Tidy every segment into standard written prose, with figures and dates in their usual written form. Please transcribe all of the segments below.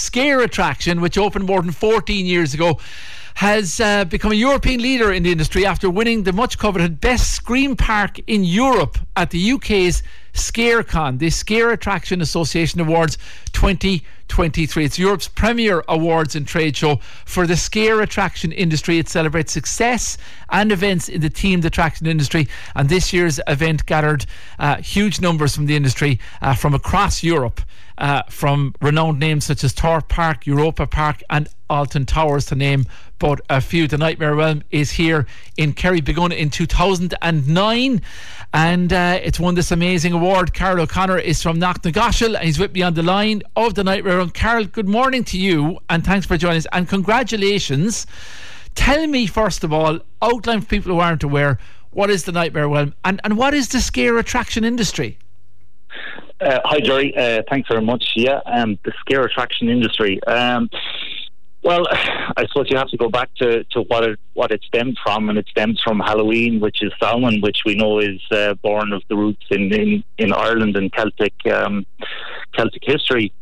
Scare attraction, which opened more than 14 years ago, has become a European leader in the industry after winning the much coveted Best Scream Park in Europe at the UK's ScareCon, the Scare Attraction Association Awards 2023. It's Europe's premier awards and trade show for the scare attraction industry. It celebrates success and events in the themed attraction industry, and this year's event gathered huge numbers from the industry from across Europe, from renowned names such as Thorpe Park, Europa Park and Alton Towers, to name but a few. The Nightmare Realm is here in Kerry, begun in 2009, and it's won this amazing award. Carl O'Connor is from Knocknagoshel and he's with me on the line of the Nightmare Realm. Carl, good morning to you and thanks for joining us and congratulations. Tell me, first of all, outline for people who aren't aware, what is the Nightmare Realm and what is the scare attraction industry? Hi Jerry, thanks very much. The scare attraction industry. Well, I suppose you have to go back to what it stemmed from, and it stems from Halloween, which is Samhain, which we know is born of the roots in Ireland and Celtic history.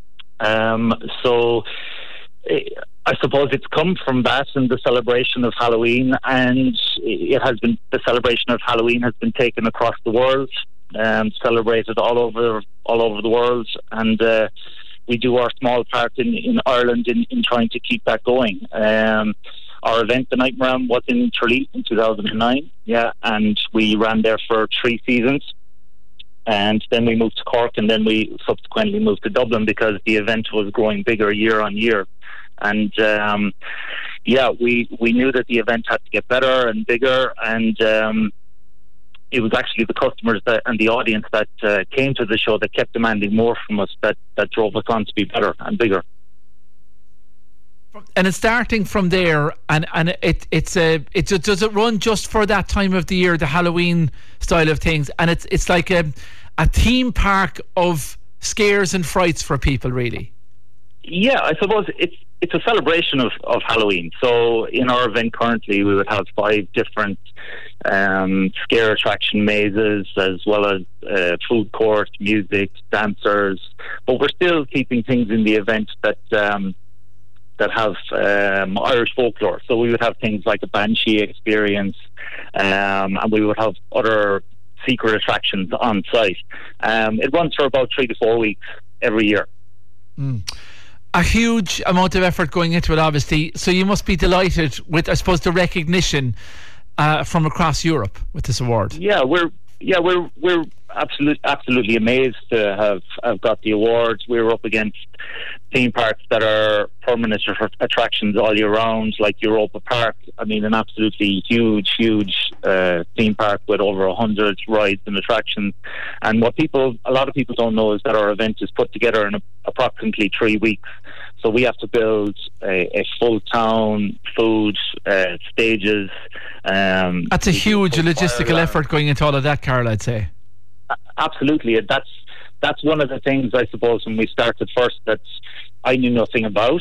So I suppose it's come from that and the celebration of Halloween, and the celebration of Halloween has been taken across the world, celebrated all over the world, and we do our small part in Ireland in trying to keep that going. Our event, the Nightmare Realm, was in Tralee in 2009, and we ran there for 3 seasons. And then we moved to Cork, and then we subsequently moved to Dublin because the event was growing bigger year on year. And we knew that the event had to get better and bigger, and it was actually the customers and the audience that came to the show that kept demanding more from us that drove us on to be better and bigger. And it's starting from there, and does it run just for that time of the year, the Halloween style of things, and it's like a theme park of scares and frights for people, really? Yeah, I suppose it's a celebration of Halloween. So in our event currently, we would have 5 different scare attraction mazes, as well as food court, music, dancers. But we're still keeping things in the event that have Irish folklore. So we would have things like a Banshee experience, and we would have other secret attractions on site. It runs for about 3 to 4 weeks every year. A huge amount of effort going into it, obviously. So you must be delighted with, I suppose, the recognition from across Europe with this award. Yeah, we're absolutely amazed to have got the awards. We're up against theme parks that are permanent attractions all year round, like Europa Park. I mean, an absolutely huge theme park with over 100 rides and attractions. And what a lot of people don't know is that our event is put together in approximately 3 weeks. So we have to build a full town, food, stages. That's a huge logistical effort going into all of that, Carl, I'd say. Absolutely. That's one of the things, I suppose, when we started first, that I knew nothing about.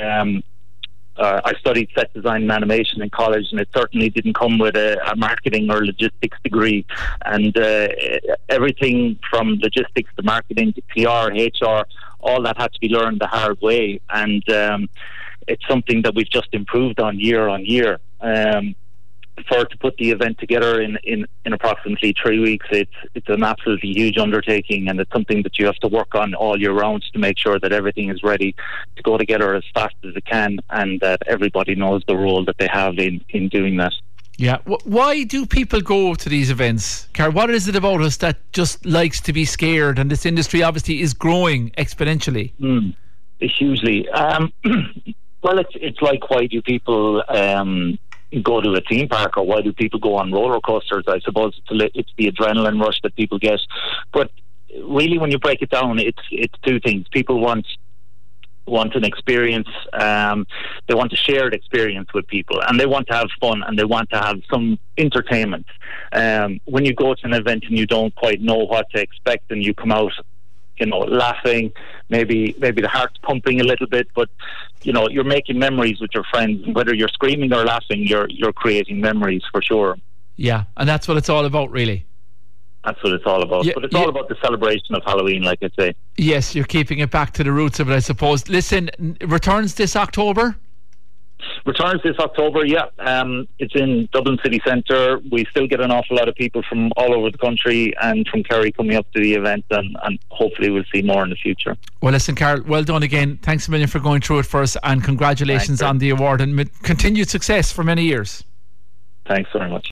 I studied set design and animation in college, and it certainly didn't come with a marketing or logistics degree. And everything from logistics to marketing to PR, HR, all that had to be learned the hard way. And it's something that we've just improved on year. To put the event together in approximately 3 weeks, it's an absolutely huge undertaking, and it's something that you have to work on all year round to make sure that everything is ready to go together as fast as it can, and that everybody knows the role that they have in doing that. Yeah. Why do people go to these events, Carl? What is it about us that just likes to be scared? And this industry obviously is growing exponentially. Hugely. Well, it's like, why do people go to a theme park, or why do people go on roller coasters? I suppose it's the adrenaline rush that people get. But really, when you break it down, it's 2 things. People want an experience. They want a shared experience with people, and they want to have fun, and they want to have some entertainment. When you go to an event and you don't quite know what to expect, and you come out, laughing, maybe the heart's pumping a little bit, but you're making memories with your friends. Whether you're screaming or laughing, you're creating memories for sure. Yeah, and that's what it's all about, really. That's what it's all about. But it's all about the celebration of Halloween, like I say. Yes, you're keeping it back to the roots of it, I suppose. Listen, returns this October? Returns this October, yeah. It's in Dublin City Centre. We still get an awful lot of people from all over the country and from Kerry coming up to the event, and hopefully we'll see more in the future. Well, listen, Carl, well done again. Thanks a million for going through it for us, and congratulations on the award, and continued success for many years. Thanks very much.